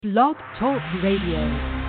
Blog Talk Radio.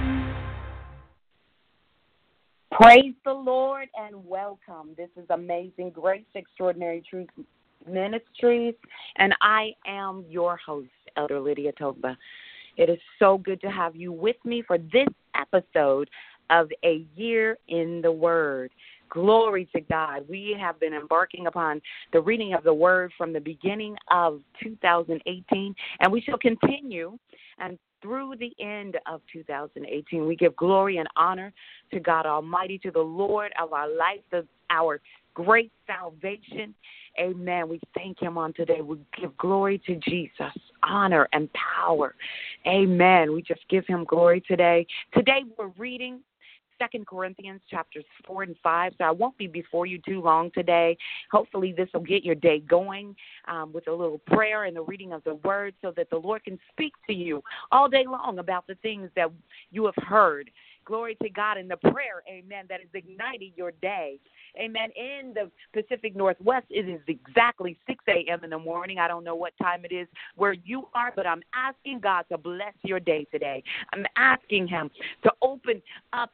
Praise the Lord and welcome. This is Amazing Grace, Extraordinary Truth Ministries, and I am your host, Elder Lydia Togba. It is so good to have you with me for this episode of A Year in the Word. Glory to God. We have been embarking upon the reading of the Word from the beginning of 2018, and we shall continue and through the end of 2018. We give glory and honor to God Almighty, to the Lord of our life, our great salvation. Amen. We thank him on today. We give glory to Jesus, honor and power. Amen. We just give him glory today. Today we're reading 2 Corinthians chapters 4 and 5. So I won't be before you too long today. Hopefully this will get your day going with a little prayer and the reading of the word so that the Lord can speak to you all day long about the things that you have heard. Glory to God in the prayer, amen, that is igniting your day. Amen. In the Pacific Northwest, it is exactly 6 a.m. in the morning. I don't know what time it is where you are, but I'm asking God to bless your day today. I'm asking him to open up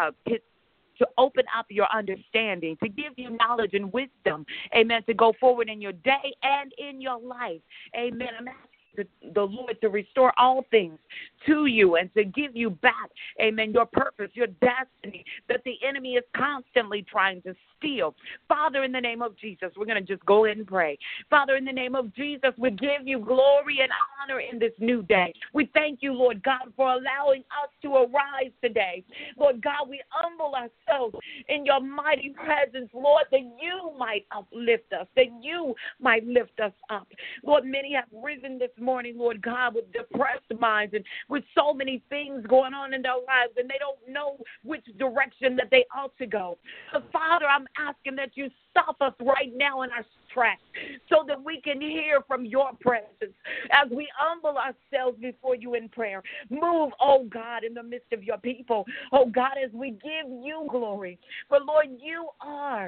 your understanding, to give you knowledge and wisdom, amen, to go forward in your day and in your life. Amen. I'm asking the Lord to restore all things to you and to give you back, amen, your purpose, your destiny that the enemy is constantly trying to steal. Father, in the name of Jesus, we're going to just go ahead and pray. Father, in the name of Jesus, we give you glory and honor in this new day. We thank you, Lord God, for allowing us to arise today. Lord God, we humble ourselves in your mighty presence, Lord, that you might uplift us, that you might lift us up. Lord, many have risen this morning, Lord God, with depressed minds and with so many things going on in their lives, and they don't know which direction that they ought to go. So, Father, I'm asking that you stop us right now in our tracks so that we can hear from your presence as we humble ourselves before you in prayer. Move, oh God, in the midst of your people. Oh God, as we give you glory. For Lord, you are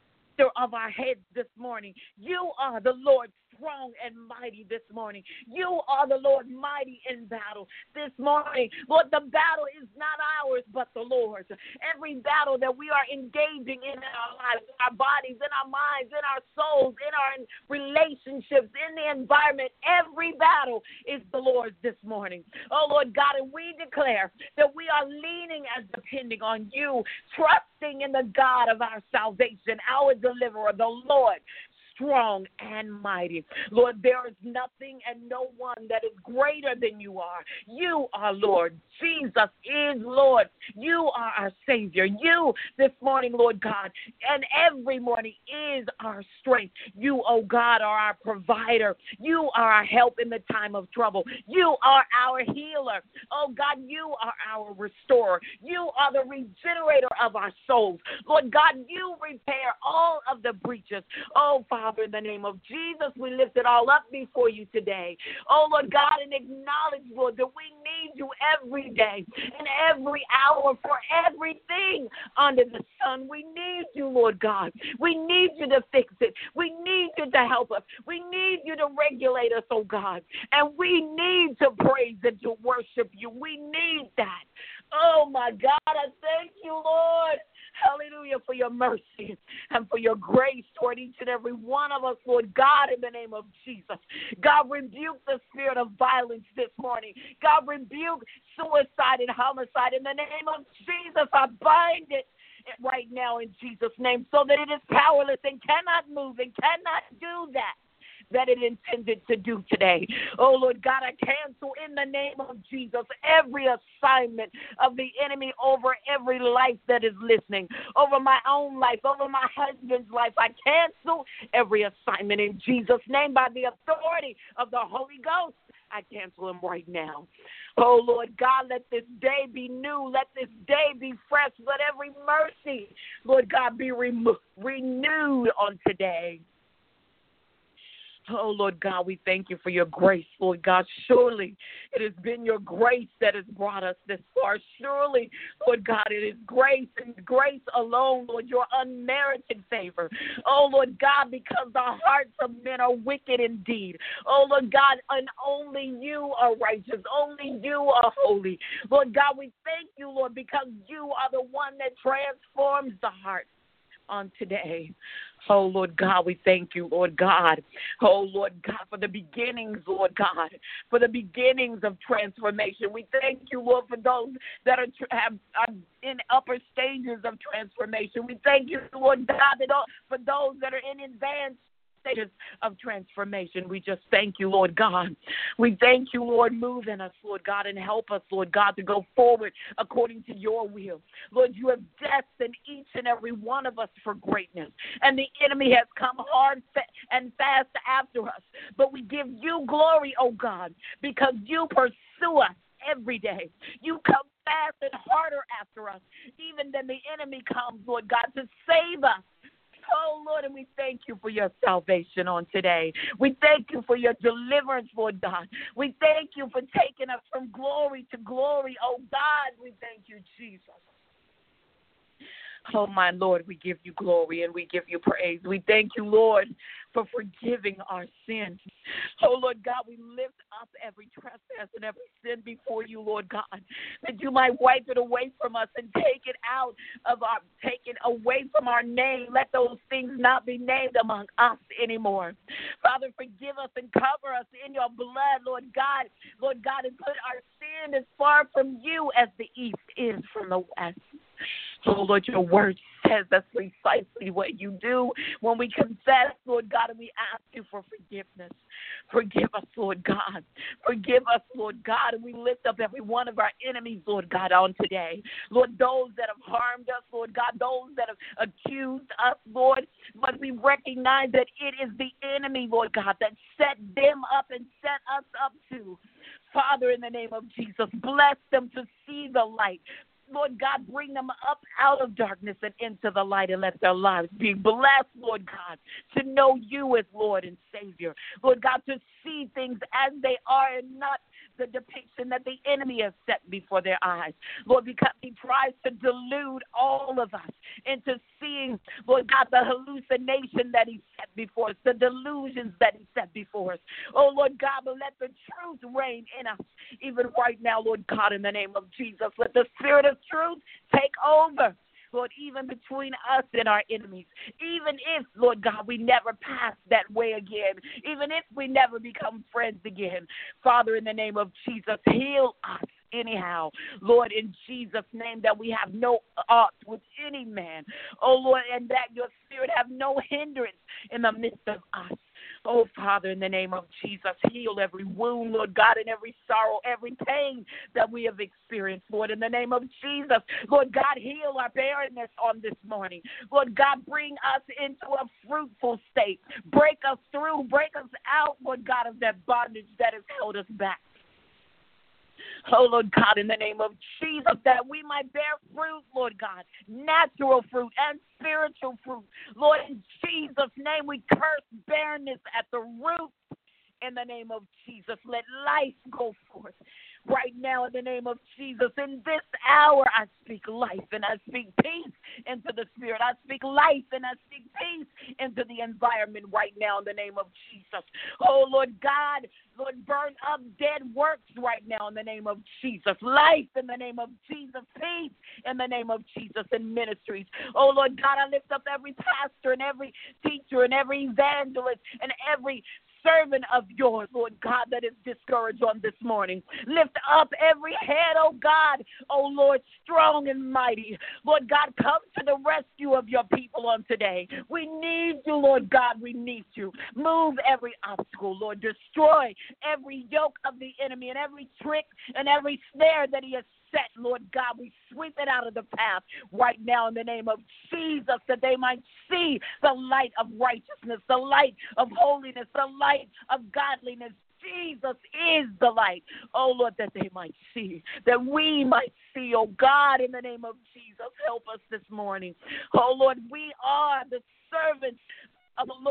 of our heads this morning. You are the Lord strong and mighty this morning. You are the Lord mighty in battle this morning. Lord, the battle is not ours but the Lord's. Every battle that we are engaging in our lives, in our bodies, in our minds, in our souls, in our relationships, in the environment, every battle is the Lord's this morning. Oh, Lord God, and we declare that we are leaning and depending on you, trusting in the God of our salvation, our deliverer, the Lord, strong and mighty. Lord, there is nothing and no one that is greater than you are. You are Lord. Jesus is Lord. You are our Savior. You this morning, Lord God, and every morning is our strength. You, oh God, are our provider. You are our help in the time of trouble. You are our healer. Oh God, you are our restorer. You are the regenerator of our souls. Lord God, you repair all of the breaches. Oh Father, in the name of Jesus, we lift it all up before you today. Oh Lord God, and acknowledge, Lord, that we need you every day and every hour for everything under the sun. We need you, Lord God. We need you to fix it. We need you to help us. We need you to regulate us, oh God. And we need to praise and to worship you. We need that. Oh my God, I thank you, Lord. Hallelujah, for your mercy and for your grace toward each and every one of us, Lord God, in the name of Jesus. God, rebuke the spirit of violence this morning. God, rebuke suicide and homicide. In the name of Jesus, I bind it right now in Jesus' name so that it is powerless and cannot move and cannot do that it intended to do today. Oh, Lord God, I cancel in the name of Jesus every assignment of the enemy over every life that is listening, over my own life, over my husband's life. I cancel every assignment in Jesus' name by the authority of the Holy Ghost. I cancel him right now. Oh, Lord God, let this day be new. Let this day be fresh. Let every mercy, Lord God, be renewed on today. Oh, Lord God, we thank you for your grace, Lord God. Surely it has been your grace that has brought us this far. Surely, Lord God, it is grace and grace alone, Lord, your unmerited favor. Oh, Lord God, because the hearts of men are wicked indeed. Oh, Lord God, and only you are righteous. Only you are holy. Lord God, we thank you, Lord, because you are the one that transforms the heart on today. Oh, Lord God, we thank you, Lord God. Oh, Lord God, for the beginnings, Lord God, for the beginnings of transformation. We thank you, Lord, for those that are in upper stages of transformation. We thank you, Lord God, for those that are in advanced stages of transformation. We just thank you, Lord God. We thank you, Lord, move in us, Lord God, and help us, Lord God, to go forward according to your will. Lord, you have destined each and every one of us for greatness, and the enemy has come hard and fast after us. But we give you glory, oh God, because you pursue us every day. You come fast and harder after us, even than the enemy comes, Lord God, to save us. Oh, Lord, and we thank you for your salvation on today. We thank you for your deliverance, Lord God. We thank you for taking us from glory to glory. Oh, God, we thank you, Jesus. Oh, my Lord, we give you glory and we give you praise. We thank you, Lord, for forgiving our sins. Oh, Lord God, we lift up every trespass and every sin before you, Lord God, that you might wipe it away from us and take it away from our name. Let those things not be named among us anymore. Father, forgive us and cover us in your blood, Lord God. Lord God, and put our sin as far from you as the east is from the west. Oh, Lord, your word says that's precisely what you do when we confess, Lord God, and we ask you for forgiveness. Forgive us, Lord God. Forgive us, Lord God, and we lift up every one of our enemies, Lord God, on today. Lord, those that have harmed us, Lord God, those that have accused us, Lord, but we recognize that it is the enemy, Lord God, that set them up and set us up too. Father, in the name of Jesus, bless them to see the light. Lord God, bring them up out of darkness and into the light and let their lives be blessed, Lord God, to know you as Lord and Savior. Lord God, to see things as they are and not the depiction that the enemy has set before their eyes. Lord, because he tries to delude all of us into seeing, Lord God, the hallucination that he set before us, the delusions that he set before us. Oh, Lord God, but let the truth reign in us even right now, Lord God, in the name of Jesus. Let the spirit of truth take over, Lord, even between us and our enemies. Even if, Lord God, we never pass that way again. Even if we never become friends again. Father, in the name of Jesus, heal us anyhow. Lord, in Jesus' name, that we have no aught with any man. Oh, Lord, and that your spirit have no hindrance in the midst of us. Oh, Father, in the name of Jesus, heal every wound, Lord God, and every sorrow, every pain that we have experienced, Lord, in the name of Jesus. Lord God, heal our barrenness on this morning. Lord God, bring us into a fruitful state. Break us through, break us out, Lord God, of that bondage that has held us back. Oh, Lord God, in the name of Jesus, that we might bear fruit, Lord God, natural fruit and spiritual fruit. Lord, in Jesus' name, we curse barrenness at the root. In the name of Jesus, let life go forth. Right now, in the name of Jesus, in this hour, I speak life and I speak peace into the spirit. I speak life and I speak peace into the environment right now in the name of Jesus. Oh, Lord God, Lord, burn up dead works right now in the name of Jesus. Life in the name of Jesus. Peace in the name of Jesus in ministries. Oh, Lord God, I lift up every pastor and every teacher and every evangelist and every servant of yours, Lord God, that is discouraged on this morning. Lift up every head, oh God, oh Lord, strong and mighty. Lord God, come to the rescue of your people on today. We need you, Lord God, we need you. Move every obstacle, Lord. Destroy every yoke of the enemy and every trick and every snare that he has set, Lord God. We sweep it out of the path right now in the name of Jesus, that they might see the light of righteousness, the light of holiness, the light of godliness. Jesus is the light. Oh, Lord, that they might see, that we might see, oh God, in the name of Jesus. Help us this morning. Oh, Lord, we are the servants of the Lord.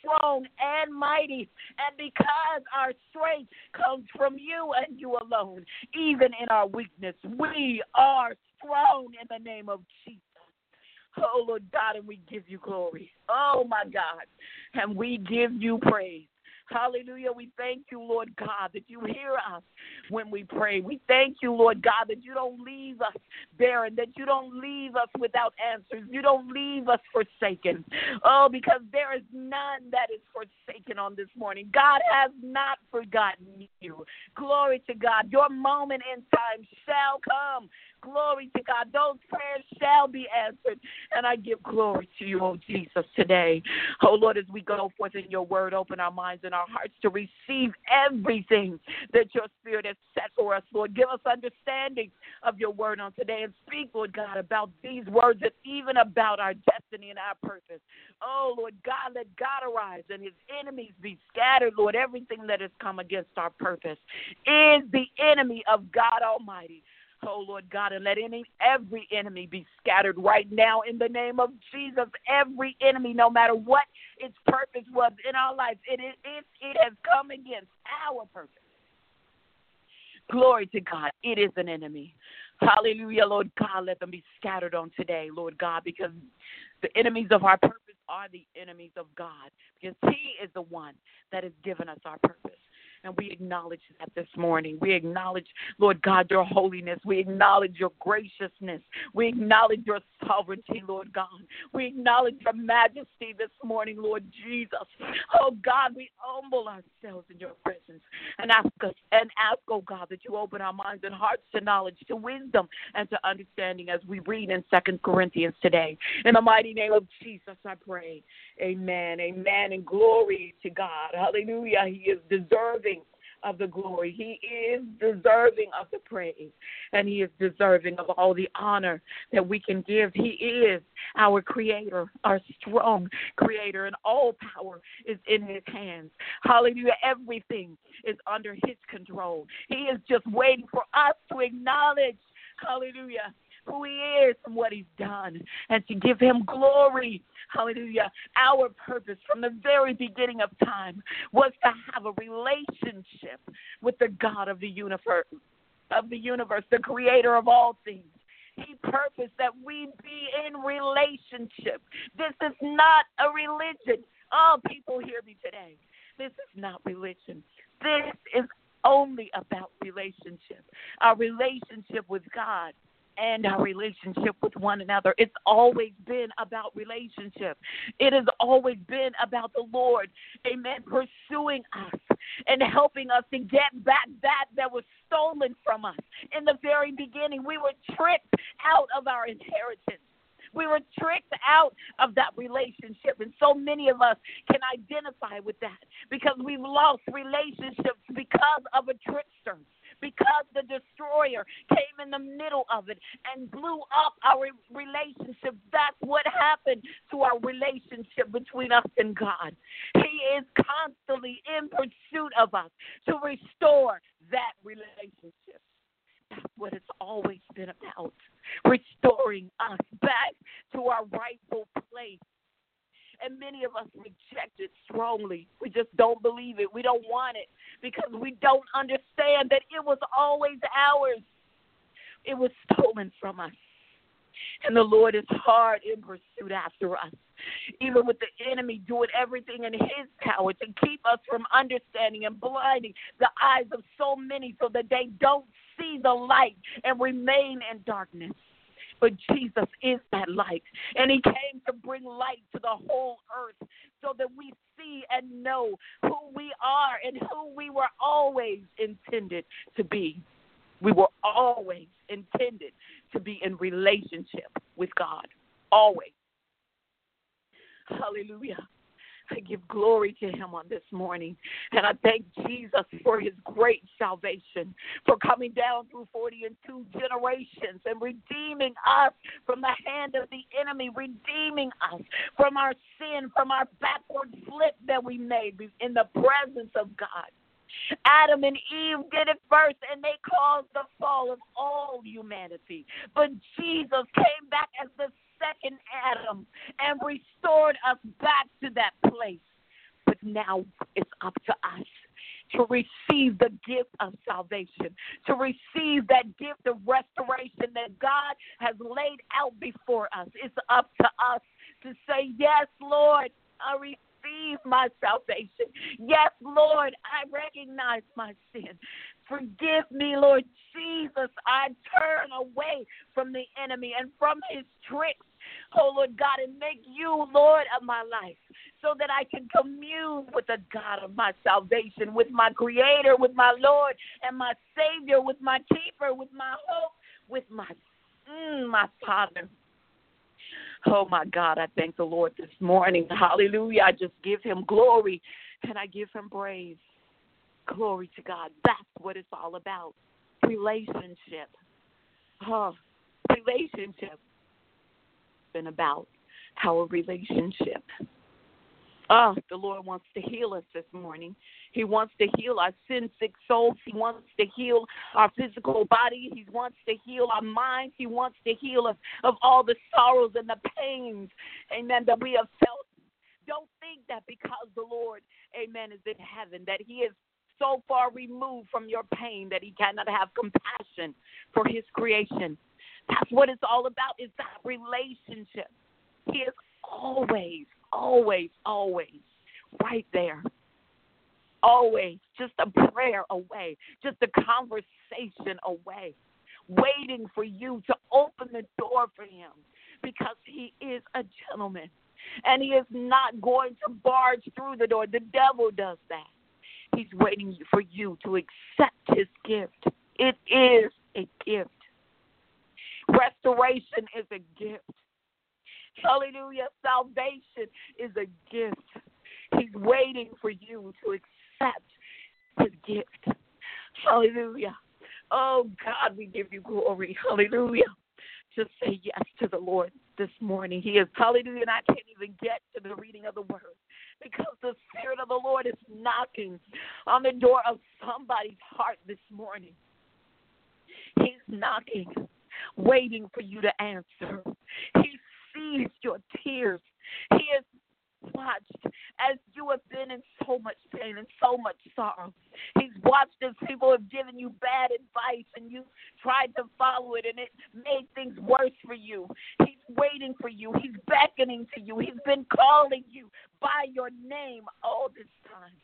strong and mighty. And because our strength comes from you and you alone, even in our weakness, we are strong in the name of Jesus. Oh, Lord God, and we give you glory. Oh, my God, and we give you praise. Hallelujah. We thank you, Lord God, that you hear us when we pray. We thank you, Lord God, that you don't leave us barren, that you don't leave us without answers. You don't leave us forsaken. Oh, because there is none that is forsaken on this morning. God has not forgotten you. Glory to God. Your moment in time shall come. Glory to God. Those prayers shall be answered. And I give glory to you, oh Jesus, today. Oh, Lord, as we go forth in your word, open our minds and our hearts to receive everything that your Spirit has set for us, Lord. Give us understanding of your word on today and speak, Lord God, about these words and even about our destiny and our purpose. Oh, Lord God, let God arise and his enemies be scattered, Lord. Everything that has come against our purpose is the enemy of God Almighty. Oh, Lord God, and let every enemy be scattered right now in the name of Jesus. Every enemy, no matter what its purpose was in our life, it has come against our purpose. Glory to God. It is an enemy. Hallelujah, Lord God. Let them be scattered on today, Lord God, because the enemies of our purpose are the enemies of God, because he is the one that has given us our purpose. And we acknowledge that this morning. We acknowledge, Lord God, your holiness. We acknowledge your graciousness. We acknowledge your sovereignty, Lord God. We acknowledge your majesty this morning, Lord Jesus. Oh, God, we humble ourselves in your presence and ask, oh, God, that you open our minds and hearts to knowledge, to wisdom, and to understanding as we read in 2 Corinthians today. In the mighty name of Jesus, I pray. Amen, amen, and glory to God. Hallelujah. He is deserving of the glory. He is deserving of the praise, and he is deserving of all the honor that we can give. He is our creator, our strong creator, and all power is in his hands. Hallelujah. Everything is under his control. He is just waiting for us to acknowledge, hallelujah, who he is and what he's done, and to give him glory. Hallelujah. Our purpose from the very beginning of time was to have a relationship with the God of the universe, the creator of all things. He purposed that we be in relationship. This is not a religion. Oh, people hear me today. This is not religion. This is only about relationship. Our relationship with God and our relationship with one another. It's always been about relationship. It has always been about the Lord, amen, pursuing us and helping us to get back that was stolen from us. In the very beginning, we were tricked out of our inheritance. We were tricked out of that relationship, and so many of us can identify with that because we've lost relationships because of a trickster. Because the destroyer came in the middle of it and blew up our relationship. That's what happened to our relationship between us and God. He is constantly in pursuit of us to restore that relationship. That's what it's always been about, restoring us back to our rightful place. And many of us reject it strongly. We just don't believe it. We don't want it because we don't understand that it was always ours. It was stolen from us. And the Lord is hard in pursuit after us, even with the enemy doing everything in his power to keep us from understanding and blinding the eyes of so many so that they don't see the light and remain in darkness. But Jesus is that light, and he came to bring light to the whole earth so that we see and know who we are and who we were always intended to be. We were always intended to be in relationship with God, always. Hallelujah. I give glory to him on this morning. And I thank Jesus for his great salvation, for coming down through 42 generations and redeeming us from the hand of the enemy, redeeming us from our sin, from our backward flip that we made in the presence of God. Adam and Eve did it first, and they caused the fall of all humanity. But Jesus came back as the second Adam and restored us back to that place now it's up to us to receive the gift of salvation, to receive that gift of restoration that God has laid out before us. It's up to us to say, yes, Lord, I receive my salvation. Yes, Lord, I recognize my sin. Forgive me, Lord Jesus. I turn away from the enemy and from his tricks, oh, Lord God, and make you Lord of my life so that I can commune with the God of my salvation, with my Creator, with my Lord and my Savior, with my Keeper, with my hope, with my Father. Oh, my God, I thank the Lord this morning. Hallelujah. I just give him glory and I give him praise. Glory to God. That's what it's all about. Relationship. Oh, relationship. It's been about our relationship. Oh, the Lord wants to heal us this morning. He wants to heal our sin-sick souls. He wants to heal our physical body. He wants to heal our minds. He wants to heal us of all the sorrows and the pains, amen, that we have felt. Don't think that because the Lord, amen, is in heaven, that he is so far removed from your pain that he cannot have compassion for his creation. That's what it's all about, is that relationship. He is always, always, always right there. Always just a prayer away, just a conversation away, waiting for you to open the door for him, because he is a gentleman and he is not going to barge through the door. The devil does that. He's waiting for you to accept his gift. It is a gift. Restoration is a gift. Hallelujah. Salvation is a gift. He's waiting for you to accept his gift. Hallelujah. Oh, God, we give you glory. Hallelujah. Just say yes to the Lord this morning. He is, hallelujah, and I can't even get to the reading of the word because the Spirit of the Lord is knocking on the door of somebody's heart this morning. He's knocking, waiting for you to answer. He sees your tears. He has watched as you have been in so much pain and so much sorrow. He's watched as people have given you bad advice and you tried to follow it and it made things worse for you. He's waiting for you. He's beckoning to you. He's been calling you by your name all this time.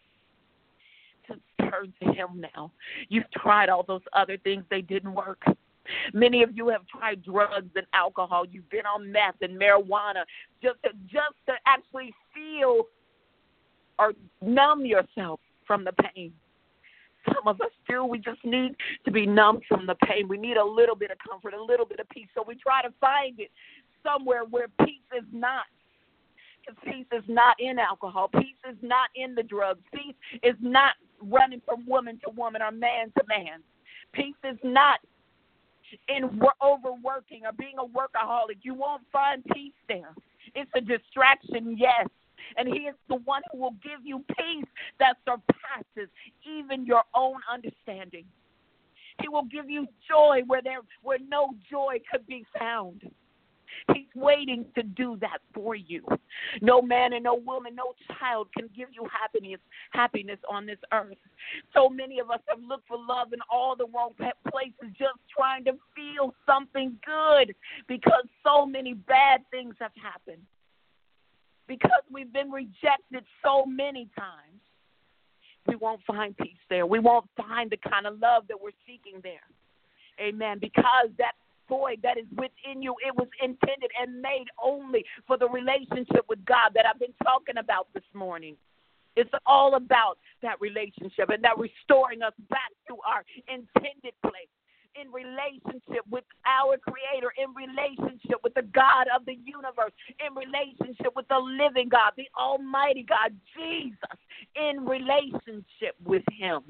Just turn to him now. You've tried all those other things. They didn't work. Many of you have tried drugs and alcohol. You've been on meth and marijuana just to actually feel or numb yourself from the pain. Some of us do. We just need to be numb from the pain. We need a little bit of comfort, a little bit of peace. So we try to find it somewhere where peace is not. Because peace is not in alcohol. Peace is not in the drugs. Peace is not running from woman to woman or man to man. Peace is not in overworking or being a workaholic. You won't find peace there. It's a distraction, yes. And he is the one who will give you peace that surpasses even your own understanding. He will give you joy where no joy could be found. He's waiting to do that for you. No man and no woman, no child can give you happiness on this earth. So many of us have looked for love in all the wrong places, just trying to feel something good because so many bad things have happened. Because we've been rejected so many times, we won't find peace there. We won't find the kind of love that we're seeking there. Amen. Because that void that is within you, it was intended and made only for the relationship with God that I've been talking about this morning. It's all about that relationship and that restoring us back to our intended place, in relationship with our Creator, in relationship with the God of the universe, in relationship with the living God, the Almighty God, Jesus, in relationship with him.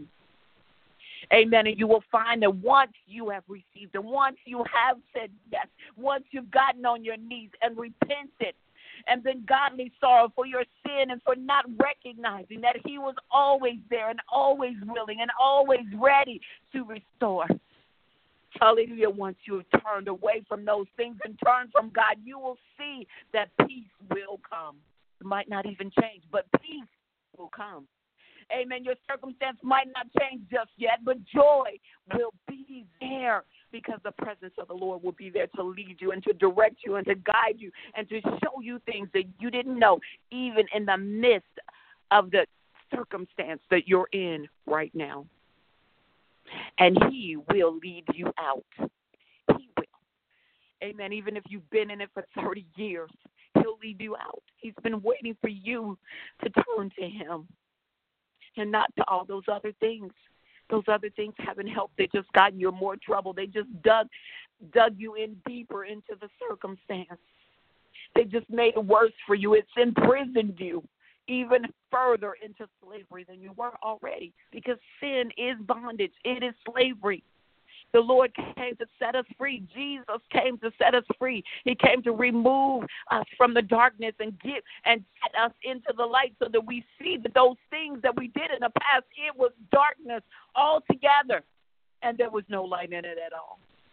Amen. And you will find that once you have received and once you have said yes, once you've gotten on your knees and repented and been godly sorrow for your sin and for not recognizing that he was always there and always willing and always ready to restore. Hallelujah. Once you have turned away from those things and turned from God, you will see that peace will come. It might not even change, but peace will come. Amen. Your circumstance might not change just yet, but joy will be there because the presence of the Lord will be there to lead you and to direct you and to guide you and to show you things that you didn't know, even in the midst of the circumstance that you're in right now. And He will lead you out. He will. Amen. Even if you've been in it for 30 years, He'll lead you out. He's been waiting for you to turn to Him and not to all those other things. Those other things haven't helped. They just got you in more trouble. They just dug you in deeper into the circumstance. They just made it worse for you. It's imprisoned you even further into slavery than you were already, because sin is bondage. It is slavery. The Lord came to set us free. Jesus came to set us free. He came to remove us from the darkness and set us into the light so that we see that those things that we did in the past, it was darkness altogether, and there was no light in it at all.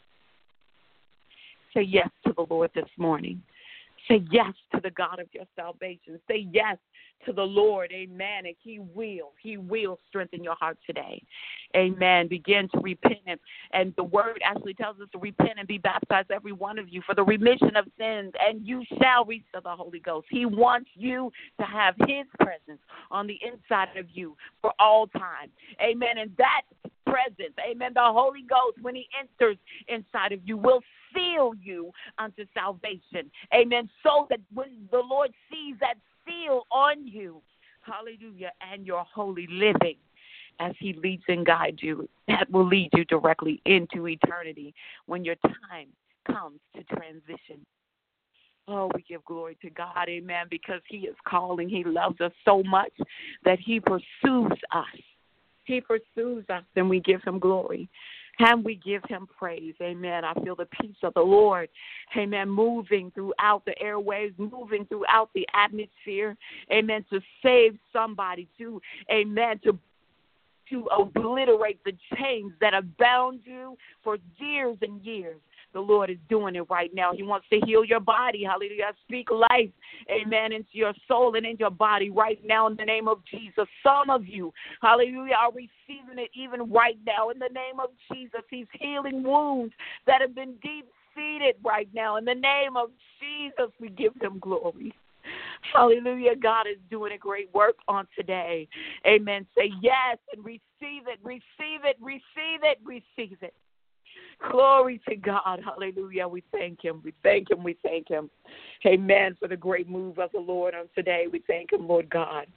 Say yes to the Lord this morning. Say yes to the God of your salvation. Say yes to the Lord. Amen. And He will strengthen your heart today. Amen. Begin to repent. And the word actually tells us to repent and be baptized, every one of you, for the remission of sins, and you shall receive the Holy Ghost. He wants you to have His presence on the inside of you for all time. Amen. And that presence, amen, the Holy Ghost, when He enters inside of you, will seal you unto salvation. Amen. So that when the Lord sees that seal on you, hallelujah, and your holy living, as He leads and guides you, that will lead you directly into eternity when your time comes to transition. Oh, we give glory to God, amen, because He is calling. He loves us so much that He pursues us. He pursues us, and we give Him glory. And we give Him praise. Amen. I feel the peace of the Lord. Amen. Moving throughout the airwaves, moving throughout the atmosphere. Amen. To save somebody. Amen. To obliterate the chains that have bound you for years and years. The Lord is doing it right now. He wants to heal your body. Hallelujah. Speak life, amen, into your soul and in your body right now in the name of Jesus. Some of you, hallelujah, are receiving it even right now in the name of Jesus. He's healing wounds that have been deep-seated right now. In the name of Jesus, we give Him glory. Hallelujah. God is doing a great work on today. Amen. Say yes and receive it, receive it, receive it, receive it. Glory to God. Hallelujah. We thank Him. We thank Him. We thank Him. Amen. For the great move of the Lord on today. We thank Him, Lord God.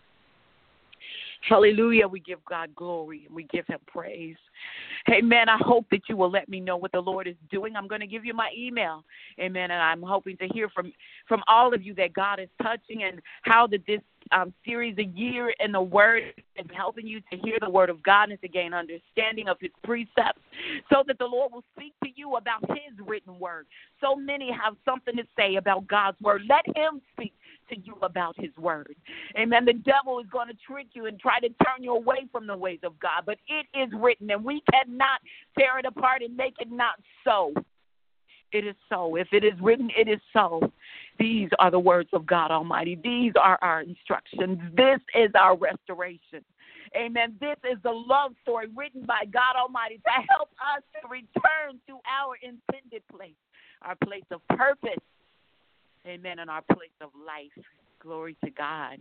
Hallelujah. We give God glory and we give Him praise. Amen. I hope that you will let me know what the Lord is doing. I'm going to give you my email. Amen. And I'm hoping to hear from all of you that God is touching and how that this series, A Year in the Word, is helping you to hear the Word of God and to gain understanding of His precepts so that the Lord will speak to you about His written Word. So many have something to say about God's Word. Let Him speak to you about His Word. Amen. The devil is going to trick you and try to turn you away from the ways of God, but it is written, and we cannot tear it apart and make it not so. It is so. If it is written, it is so. These are the words of God Almighty. These are our instructions. This is our restoration. Amen. This is the love story written by God Almighty to help us to return to our intended place, our place of purpose. Amen. And our place of life. Glory to God.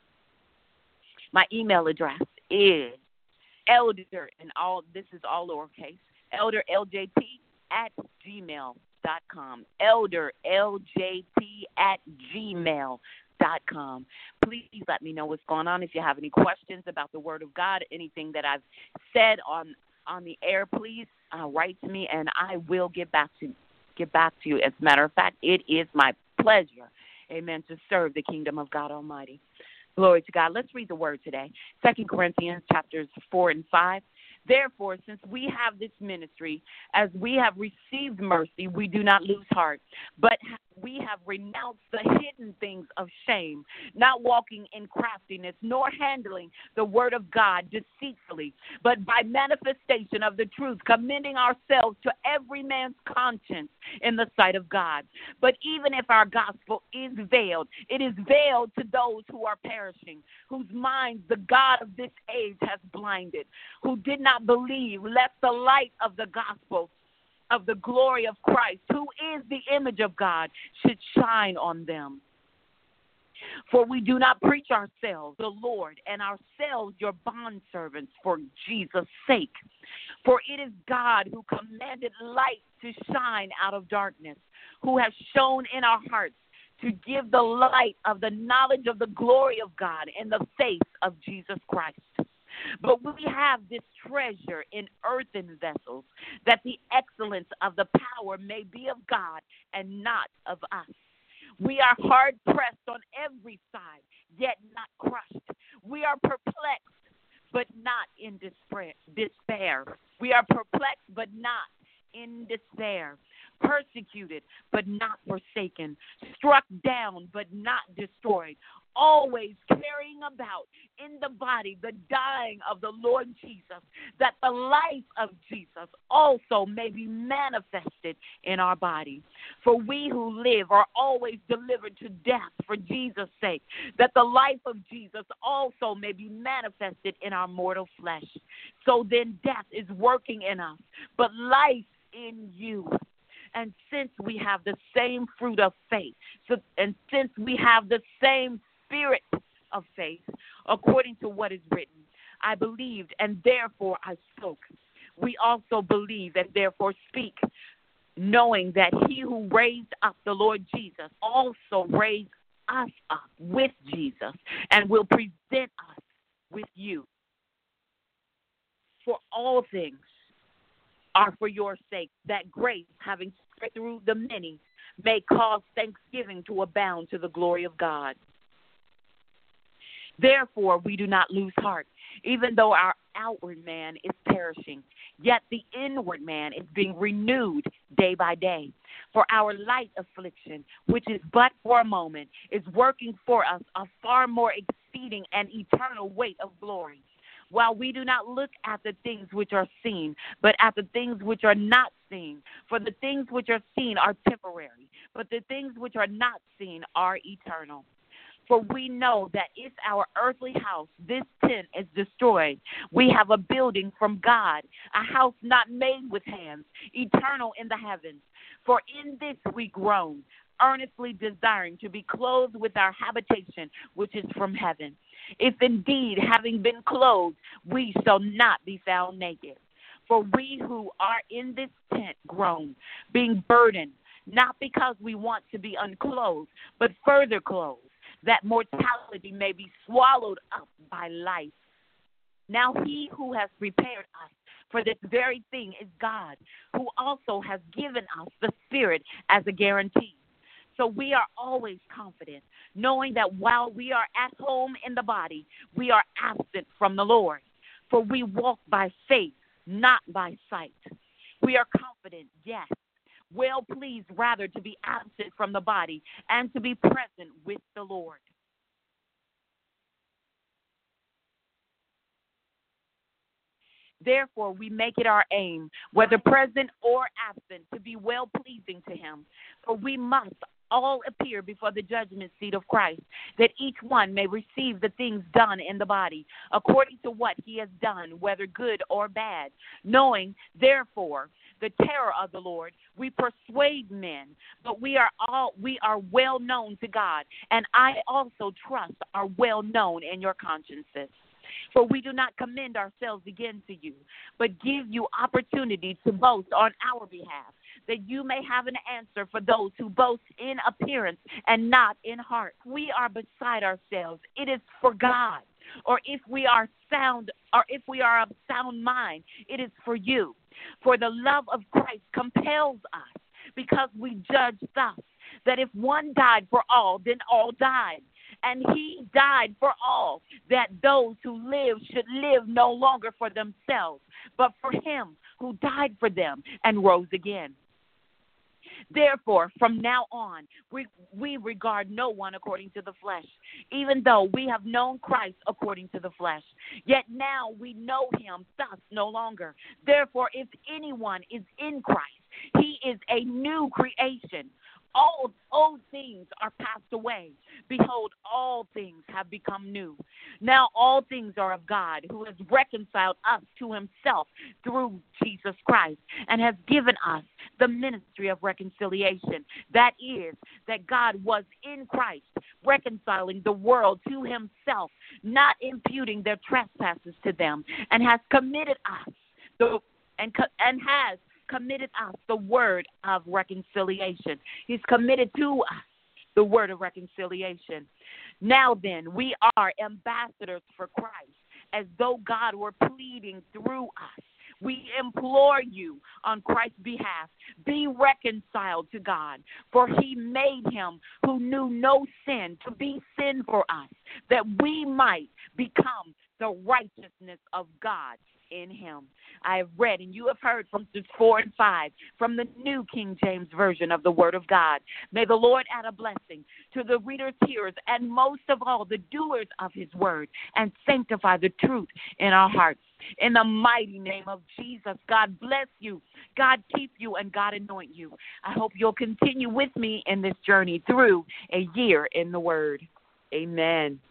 My email address is elder, and this is all lowercase, elderljt@gmail.com. elderljt@gmail.com. Please let me know what's going on. If you have any questions about the Word of God, anything that I've said on the air, please write to me, and I will get back to you. As a matter of fact, it is my pleasure, amen, to serve the kingdom of God Almighty. Glory to God. Let's read the Word today. 2 Corinthians chapters 4 and 5. Therefore, since we have this ministry, as we have received mercy, we do not lose heart, but we have renounced the hidden things of shame, not walking in craftiness, nor handling the word of God deceitfully, but by manifestation of the truth, commending ourselves to every man's conscience in the sight of God. But even if our gospel is veiled, it is veiled to those who are perishing, whose minds the God of this age has blinded, who did not believe, lest the light of the gospel of the glory of Christ, who is the image of God, should shine on them. For we do not preach ourselves, the Lord, and ourselves your bondservants for Jesus' sake. For it is God who commanded light to shine out of darkness, who has shone in our hearts to give the light of the knowledge of the glory of God in the face of Jesus Christ. But we have this treasure in earthen vessels, that the excellence of the power may be of God and not of us. We are hard pressed on every side, yet not crushed. We are perplexed, but not in despair. We are perplexed, but not in despair. Persecuted, but not forsaken. Struck down, but not destroyed. Always carrying about in the body the dying of the Lord Jesus, that the life of Jesus also may be manifested in our body. For we who live are always delivered to death for Jesus' sake, that the life of Jesus also may be manifested in our mortal flesh. So then death is working in us, but life in you. And since we have the same fruit of faith, and since we have the same spirit of faith, according to what is written, I believed and therefore I spoke. We also believe and therefore speak, knowing that he who raised up the Lord Jesus also raised us up with Jesus and will present us with you. For all things are for your sake, that grace, having spread through the many, may cause thanksgiving to abound to the glory of God. Therefore, we do not lose heart, even though our outward man is perishing, yet the inward man is being renewed day by day. For our light affliction, which is but for a moment, is working for us a far more exceeding and eternal weight of glory. While we do not look at the things which are seen, but at the things which are not seen. For the things which are seen are temporary, but the things which are not seen are eternal. For we know that if our earthly house, this tent, is destroyed, we have a building from God, a house not made with hands, eternal in the heavens. For in this we groan, earnestly desiring to be clothed with our habitation, which is from heaven. If indeed, having been clothed, we shall not be found naked. For we who are in this tent groan, being burdened, not because we want to be unclothed, but further clothed, that mortality may be swallowed up by life. Now he who has prepared us for this very thing is God, who also has given us the Spirit as a guarantee. So we are always confident, knowing that while we are at home in the body, we are absent from the Lord. For we walk by faith, not by sight. We are confident, yes, well pleased rather to be absent from the body and to be present with the Lord. Therefore, we make it our aim, whether present or absent, to be well-pleasing to him. For we must all appear before the judgment seat of Christ, that each one may receive the things done in the body, according to what he has done, whether good or bad. Knowing, therefore, the terror of the Lord, we persuade men, but we are well known to God, and I also trust are well known in your consciences. For we do not commend ourselves again to you, but give you opportunity to boast on our behalf, that you may have an answer for those who boast in appearance and not in heart. We are beside ourselves. It is for God. Or if we are of sound mind, it is for you. For the love of Christ compels us, because we judge thus, that if one died for all, then all died. And he died for all, that those who live should live no longer for themselves, but for him who died for them and rose again. Therefore, from now on, we regard no one according to the flesh, even though we have known Christ according to the flesh. Yet now we know him thus no longer. Therefore, if anyone is in Christ, he is a new creation. All old things are passed away. Behold, all things have become new. Now all things are of God, who has reconciled us to himself through Jesus Christ, and has given us the ministry of reconciliation. That is, that God was in Christ, reconciling the world to himself, not imputing their trespasses to them, and has committed us the word of reconciliation. He's committed to us the word of reconciliation. Now then, we are ambassadors for Christ, as though God were pleading through us. We implore you on Christ's behalf, be reconciled to God, for he made him who knew no sin to be sin for us, that we might become the righteousness of God in him. I have read, and you have heard from 4 and 5 from the New King James Version of the Word of God. May the Lord add a blessing to the readers, hearers, and most of all, the doers of his word, and sanctify the truth in our hearts. In the mighty name of Jesus, God bless you, God keep you, and God anoint you. I hope you'll continue with me in this journey through a year in the Word. Amen.